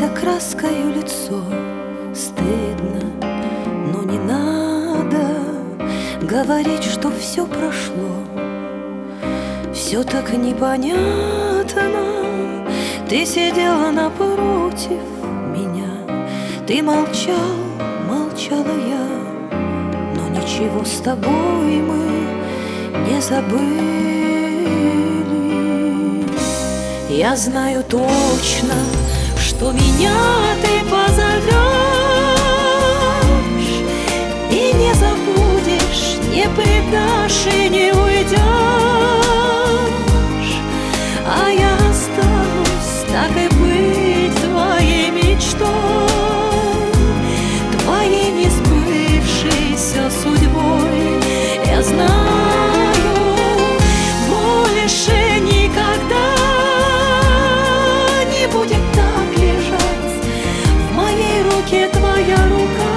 Залейся краскою лицо, стыдно, но не надо говорить, что все прошло. Все так непонятно. Ты сидела напротив меня, ты молчал, молчала я, но ничего с тобой мы не забыли. Я знаю точно, что меня ты позовешь и не забудешь, не предашь и не уйдешь. А я останусь, так и быть, твоей мечтой, твоей несбывшейся судьбой. Я знаю, больше никогда не будет так лежать в моей руке твоя рука,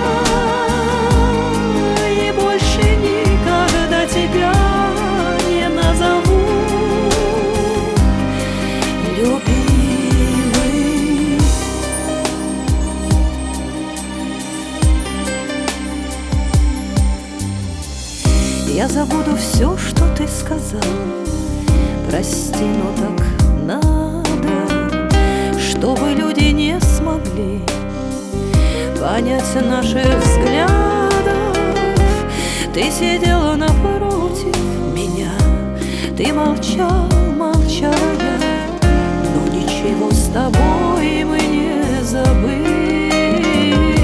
и больше никогда тебя не назову любимый. Я забуду все, что ты сказал. Прости, но так надо, чтобы люди не смогли понять наших взглядов. Ты сидела напротив меня, ты молчал, молчала я, но ничего с тобой мы не забыли.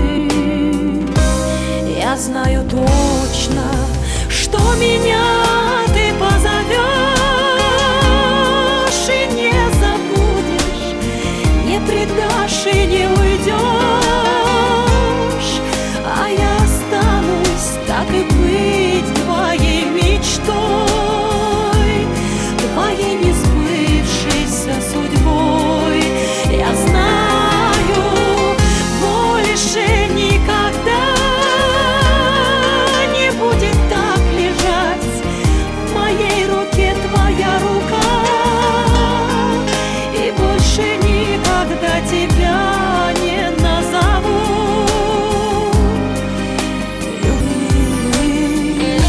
Я знаю точно, что меня ты позовешь и не забудешь, не предашь и не уйдешь. А я останусь, так и быть, твоей мечтой, твоей несбывшейся судьбой. Я знаю, больше никогда не будет так лежать в моей руке твоя рука, и больше никогда тебя не назову любимый.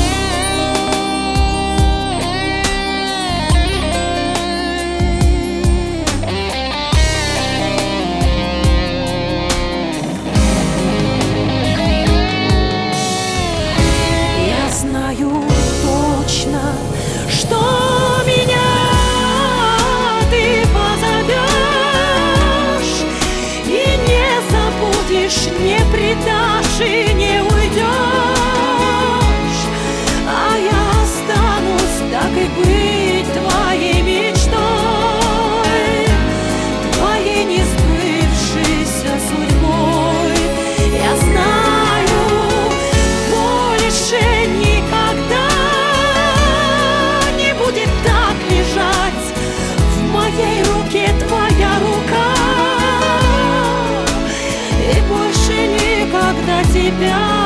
Я знаю точно, что меня ты позовешь и не забудешь, не предашь и не уйдешь. А я останусь, так и быть, твоей мечтой, твоей несбывшейся судьбой. Я знаю, больше никогда не будет так лежать в моей руке твоя рука, и больше никогда тебя